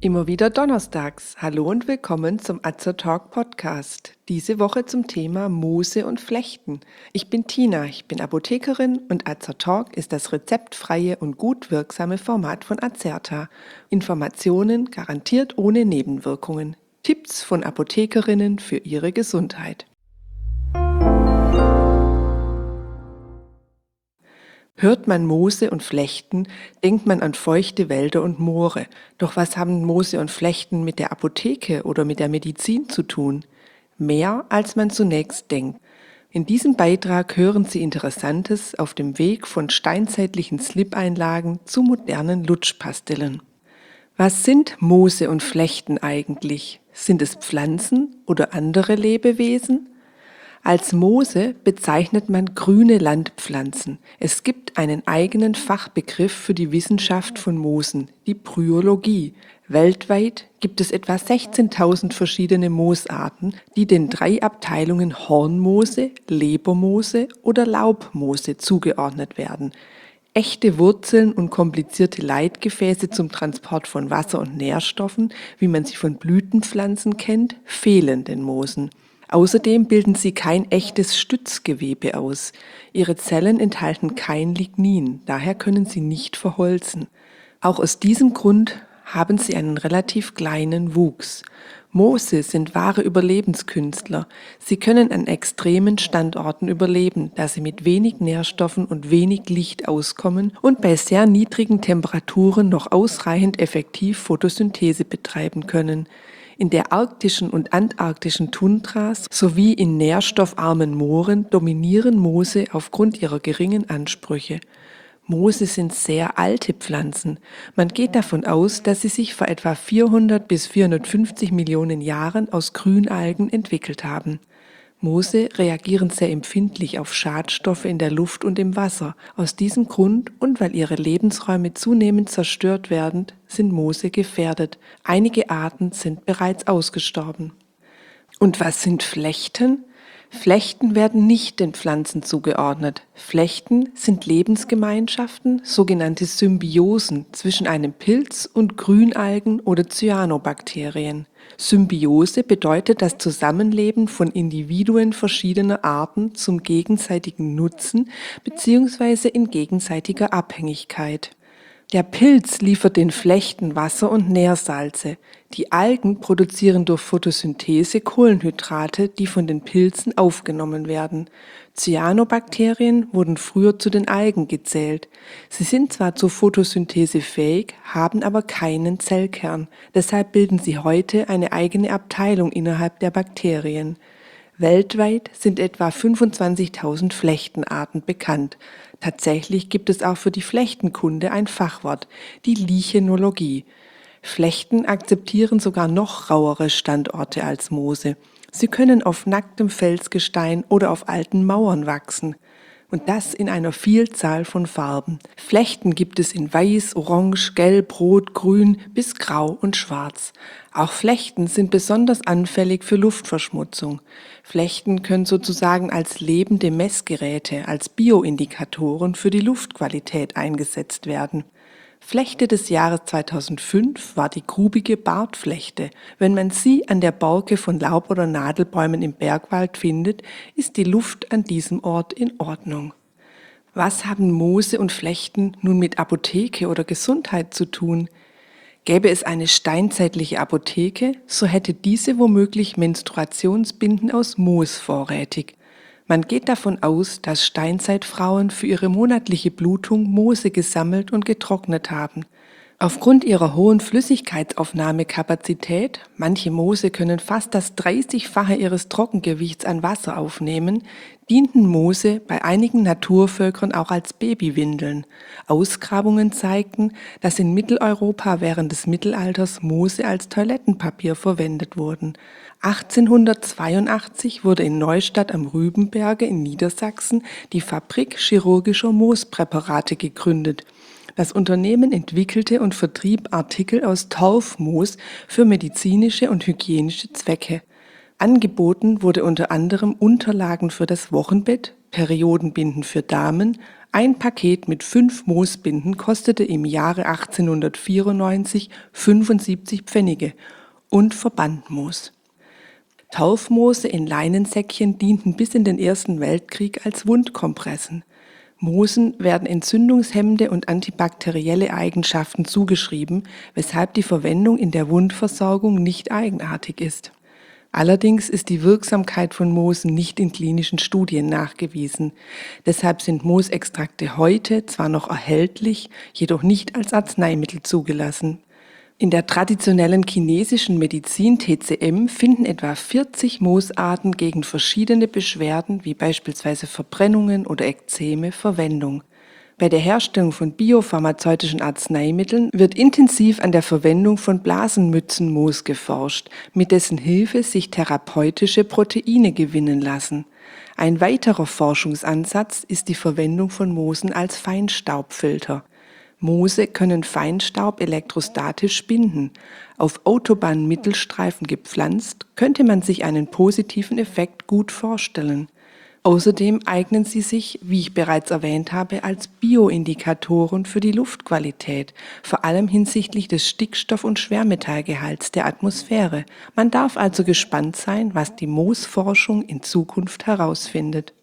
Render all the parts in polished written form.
Immer wieder donnerstags. Hallo und willkommen zum Azertalk Podcast. Diese Woche zum Thema Moose und Flechten. Ich bin Tina, ich bin Apothekerin und Azertalk ist das rezeptfreie und gut wirksame Format von Azerta. Informationen garantiert ohne Nebenwirkungen. Tipps von Apothekerinnen für ihre Gesundheit. Hört man Moose und Flechten, denkt man an feuchte Wälder und Moore. Doch was haben Moose und Flechten mit der Apotheke oder mit der Medizin zu tun? Mehr, als man zunächst denkt. In diesem Beitrag hören Sie Interessantes auf dem Weg von steinzeitlichen Slip-Einlagen zu modernen Lutschpastillen. Was sind Moose und Flechten eigentlich? Sind es Pflanzen oder andere Lebewesen? Als Moose bezeichnet man grüne Landpflanzen. Es gibt einen eigenen Fachbegriff für die Wissenschaft von Moosen, die Bryologie. Weltweit gibt es etwa 16.000 verschiedene Moosarten, die den 3 Abteilungen Hornmoose, Lebermoose oder Laubmoose zugeordnet werden. Echte Wurzeln und komplizierte Leitgefäße zum Transport von Wasser und Nährstoffen, wie man sie von Blütenpflanzen kennt, fehlen den Moosen. Außerdem bilden sie kein echtes Stützgewebe aus. Ihre Zellen enthalten kein Lignin, daher können sie nicht verholzen. Auch aus diesem Grund haben sie einen relativ kleinen Wuchs. Moose sind wahre Überlebenskünstler. Sie können an extremen Standorten überleben, da sie mit wenig Nährstoffen und wenig Licht auskommen und bei sehr niedrigen Temperaturen noch ausreichend effektiv Photosynthese betreiben können. In der arktischen und antarktischen Tundras sowie in nährstoffarmen Mooren dominieren Moose aufgrund ihrer geringen Ansprüche. Moose sind sehr alte Pflanzen. Man geht davon aus, dass sie sich vor etwa 400 bis 450 Millionen Jahren aus Grünalgen entwickelt haben. Moose reagieren sehr empfindlich auf Schadstoffe in der Luft und im Wasser. Aus diesem Grund und weil ihre Lebensräume zunehmend zerstört werden, sind Moose gefährdet. Einige Arten sind bereits ausgestorben. Und was sind Flechten? Flechten werden nicht den Pflanzen zugeordnet. Flechten sind Lebensgemeinschaften, sogenannte Symbiosen zwischen einem Pilz und Grünalgen oder Cyanobakterien. Symbiose bedeutet das Zusammenleben von Individuen verschiedener Arten zum gegenseitigen Nutzen bzw. in gegenseitiger Abhängigkeit. Der Pilz liefert den Flechten Wasser und Nährsalze. Die Algen produzieren durch Photosynthese Kohlenhydrate, die von den Pilzen aufgenommen werden. Cyanobakterien wurden früher zu den Algen gezählt. Sie sind zwar zur Photosynthese fähig, haben aber keinen Zellkern. Deshalb bilden sie heute eine eigene Abteilung innerhalb der Bakterien. Weltweit sind etwa 25.000 Flechtenarten bekannt. Tatsächlich gibt es auch für die Flechtenkunde ein Fachwort, die Lichenologie. Flechten akzeptieren sogar noch rauere Standorte als Moose. Sie können auf nacktem Felsgestein oder auf alten Mauern wachsen. Und das in einer Vielzahl von Farben. Flechten gibt es in Weiß, Orange, Gelb, Rot, Grün bis Grau und Schwarz. Auch Flechten sind besonders anfällig für Luftverschmutzung. Flechten können sozusagen als lebende Messgeräte, als Bioindikatoren für die Luftqualität eingesetzt werden. Flechte des Jahres 2005 war die grubige Bartflechte. Wenn man sie an der Borke von Laub- oder Nadelbäumen im Bergwald findet, ist die Luft an diesem Ort in Ordnung. Was haben Moose und Flechten nun mit Apotheke oder Gesundheit zu tun? Gäbe es eine steinzeitliche Apotheke, so hätte diese womöglich Menstruationsbinden aus Moos vorrätig. Man geht davon aus, dass Steinzeitfrauen für ihre monatliche Blutung Moose gesammelt und getrocknet haben. Aufgrund ihrer hohen Flüssigkeitsaufnahmekapazität, manche Moose können fast das 30-fache ihres Trockengewichts an Wasser aufnehmen, dienten Moose bei einigen Naturvölkern auch als Babywindeln. Ausgrabungen zeigten, dass in Mitteleuropa während des Mittelalters Moose als Toilettenpapier verwendet wurden. 1882 wurde in Neustadt am Rübenberge in Niedersachsen die Fabrik chirurgischer Moospräparate gegründet. Das Unternehmen entwickelte und vertrieb Artikel aus Torfmoos für medizinische und hygienische Zwecke. Angeboten wurde unter anderem Unterlagen für das Wochenbett, Periodenbinden für Damen. Ein Paket mit 5 Moosbinden kostete im Jahre 1894 75 Pfennige und Verbandmoos. Torfmoose in Leinensäckchen dienten bis in den Ersten Weltkrieg als Wundkompressen. Moosen werden entzündungshemmende und antibakterielle Eigenschaften zugeschrieben, weshalb die Verwendung in der Wundversorgung nicht eigenartig ist. Allerdings ist die Wirksamkeit von Moosen nicht in klinischen Studien nachgewiesen. Deshalb sind Moosextrakte heute zwar noch erhältlich, jedoch nicht als Arzneimittel zugelassen. In der traditionellen chinesischen Medizin TCM finden etwa 40 Moosarten gegen verschiedene Beschwerden wie beispielsweise Verbrennungen oder Ekzeme Verwendung. Bei der Herstellung von biopharmazeutischen Arzneimitteln wird intensiv an der Verwendung von Blasenmützenmoos geforscht, mit dessen Hilfe sich therapeutische Proteine gewinnen lassen. Ein weiterer Forschungsansatz ist die Verwendung von Moosen als Feinstaubfilter. Moose können Feinstaub elektrostatisch binden. Auf Autobahnmittelstreifen gepflanzt, könnte man sich einen positiven Effekt gut vorstellen. Außerdem eignen sie sich, wie ich bereits erwähnt habe, als Bioindikatoren für die Luftqualität, vor allem hinsichtlich des Stickstoff- und Schwermetallgehalts der Atmosphäre. Man darf also gespannt sein, was die Moosforschung in Zukunft herausfindet.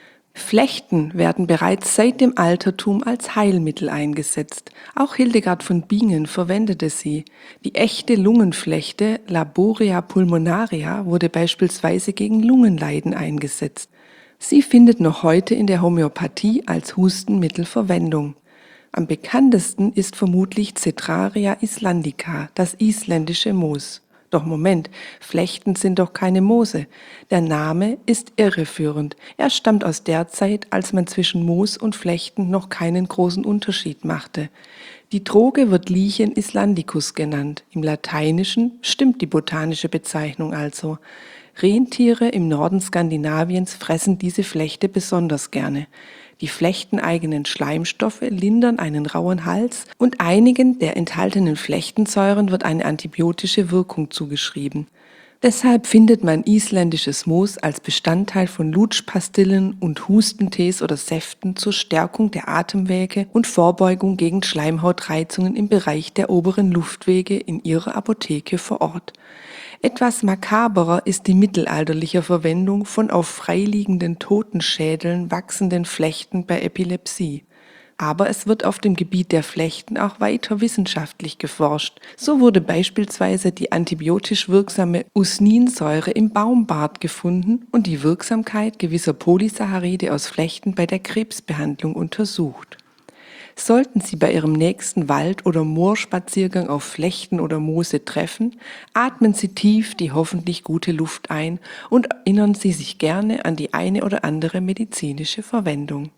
Flechten werden bereits seit dem Altertum als Heilmittel eingesetzt. Auch Hildegard von Bingen verwendete sie. Die echte Lungenflechte Laboria pulmonaria wurde beispielsweise gegen Lungenleiden eingesetzt. Sie findet noch heute in der Homöopathie als Hustenmittel Verwendung. Am bekanntesten ist vermutlich Cetraria islandica, das isländische Moos. Doch Moment, Flechten sind doch keine Moose. Der Name ist irreführend. Er stammt aus der Zeit, als man zwischen Moos und Flechten noch keinen großen Unterschied machte. Die Droge wird Lichen islandicus genannt. Im Lateinischen stimmt die botanische Bezeichnung also. Rentiere im Norden Skandinaviens fressen diese Flechte besonders gerne. Die flechteneigenen Schleimstoffe lindern einen rauen Hals und einigen der enthaltenen Flechtensäuren wird eine antibiotische Wirkung zugeschrieben. Deshalb findet man isländisches Moos als Bestandteil von Lutschpastillen und Hustentees oder Säften zur Stärkung der Atemwege und Vorbeugung gegen Schleimhautreizungen im Bereich der oberen Luftwege in ihrer Apotheke vor Ort. Etwas makaberer ist die mittelalterliche Verwendung von auf freiliegenden Totenschädeln wachsenden Flechten bei Epilepsie. Aber es wird auf dem Gebiet der Flechten auch weiter wissenschaftlich geforscht. So wurde beispielsweise die antibiotisch wirksame Usninsäure im Baumbart gefunden und die Wirksamkeit gewisser Polysaccharide aus Flechten bei der Krebsbehandlung untersucht. Sollten Sie bei Ihrem nächsten Wald- oder Moorspaziergang auf Flechten oder Moose treffen, atmen Sie tief die hoffentlich gute Luft ein und erinnern Sie sich gerne an die eine oder andere medizinische Verwendung.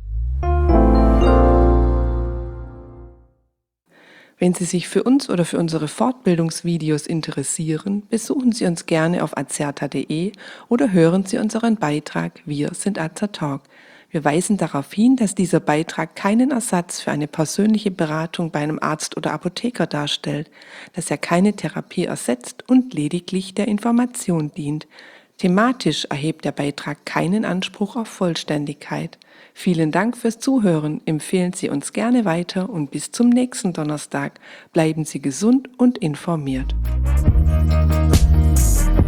Wenn Sie sich für uns oder für unsere Fortbildungsvideos interessieren, besuchen Sie uns gerne auf azerta.de oder hören Sie unseren Beitrag Wir sind Azertalk. Wir weisen darauf hin, dass dieser Beitrag keinen Ersatz für eine persönliche Beratung bei einem Arzt oder Apotheker darstellt, dass er keine Therapie ersetzt und lediglich der Information dient. Thematisch erhebt der Beitrag keinen Anspruch auf Vollständigkeit. Vielen Dank fürs Zuhören, empfehlen Sie uns gerne weiter und bis zum nächsten Donnerstag. Bleiben Sie gesund und informiert.